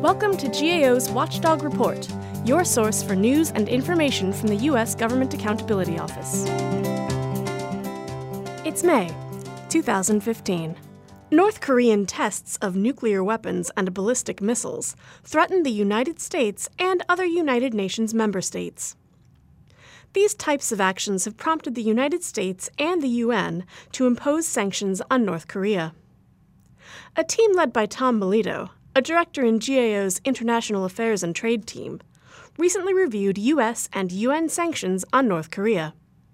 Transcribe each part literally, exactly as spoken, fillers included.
Welcome to G A O's Watchdog Report, your source for news and information from the U S Government Accountability Office. It's May two thousand fifteen. North Korean tests of nuclear weapons and ballistic missiles threaten the United States and other United Nations member states. These types of actions have prompted the United States and the U N to impose sanctions on North Korea. A team led by Tom Melito, a director in G A O's International Affairs and Trade team, recently reviewed U S and U N sanctions on North Korea.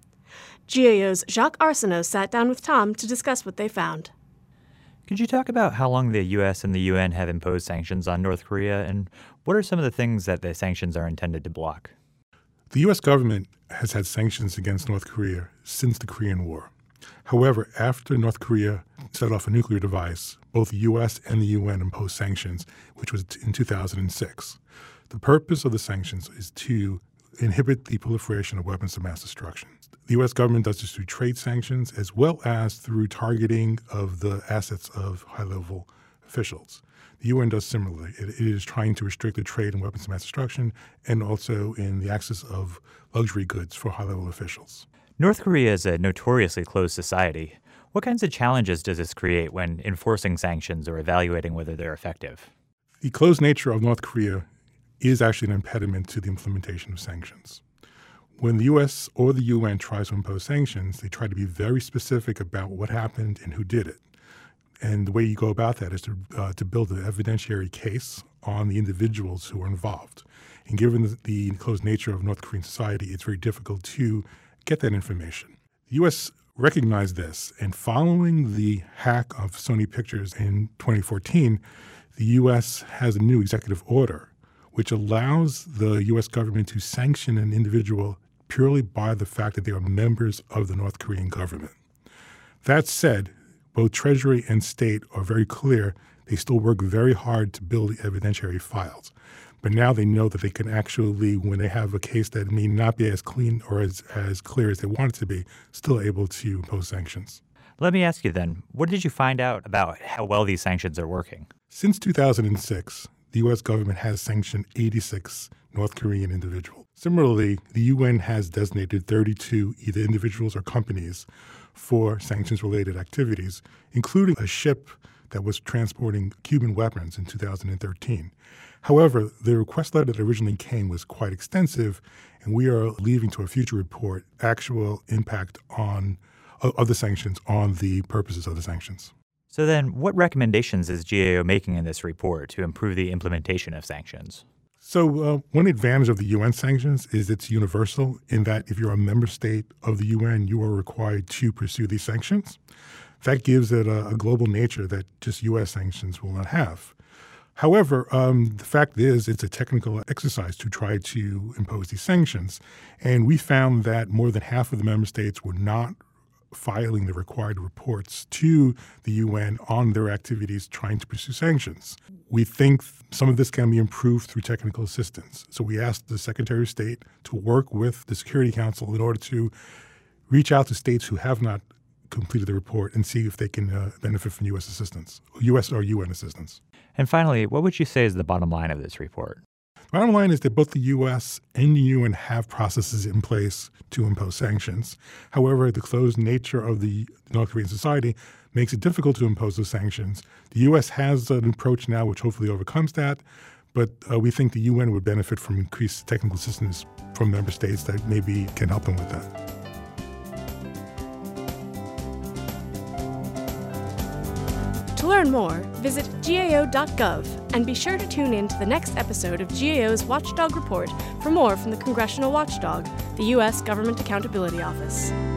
G A O's Jacques Arsenault sat down with Tom to discuss what they found. Could you talk about how long the U S and the U N have imposed sanctions on North Korea, and what are some of the things that the sanctions are intended to block? The U S government has had sanctions against North Korea since the Korean War. However, after North Korea set off a nuclear device, both the U S and the U N imposed sanctions, which was in two thousand six. The purpose of the sanctions is to inhibit the proliferation of weapons of mass destruction. The U S government does this through trade sanctions as well as through targeting of the assets of high-level officials. The U N does similarly. It, it is trying to restrict the trade in weapons of mass destruction and also in the access of luxury goods for high-level officials. North Korea is a notoriously closed society. What kinds of challenges does this create when enforcing sanctions or evaluating whether they're effective? The closed nature of North Korea is actually an impediment to the implementation of sanctions. When the U S or the U N tries to impose sanctions, they try to be very specific about what happened and who did it. And the way you go about that is to, uh, to build an evidentiary case on the individuals who are involved. And given the, the closed nature of North Korean society, it's very difficult to get that information. The U S recognized this, and following the hack of Sony Pictures in twenty fourteen, the U S has a new executive order which allows the U S government to sanction an individual purely by the fact that they are members of the North Korean government. That said, both Treasury and State are very clear. They still work very hard to build the evidentiary files. But now they know that they can actually, when they have a case that may not be as clean or as, as clear as they want it to be, still able to impose sanctions. Let me ask you then, what did you find out about how well these sanctions are working? Since two thousand six, the U S government has sanctioned eighty-six North Korean individuals. Similarly, the U N has designated thirty-two either individuals or companies for sanctions-related activities, including a ship that was transporting Cuban weapons in two thousand thirteen. However, the request letter that originally came was quite extensive, and we are leaving to a future report actual impact on of the sanctions on the purposes of the sanctions. So then, what recommendations is G A O making in this report to improve the implementation of sanctions? So uh, one advantage of the U N sanctions is it's universal in that if you're a member state of the U N, you are required to pursue these sanctions. That gives it a, a global nature that just U S sanctions will not have. However, um, the fact is it's a technical exercise to try to impose these sanctions. And we found that more than half of the member states were not filing the required reports to the U N on their activities trying to pursue sanctions. We think some of this can be improved through technical assistance. So we asked the Secretary of State to work with the Security Council in order to reach out to states who have not completed the report and see if they can uh, benefit from U S assistance, U S or U N assistance. And finally, what would you say is the bottom line of this report? The bottom line is that both the U S and the U N have processes in place to impose sanctions. However, the closed nature of the North Korean society makes it difficult to impose those sanctions. The U S has an approach now which hopefully overcomes that, but uh, we think the U N would benefit from increased technical assistance from member states that maybe can help them with that. To learn more, visit G A O dot gov and be sure to tune in to the next episode of G A O's Watchdog Report for more from the Congressional Watchdog, the U S Government Accountability Office.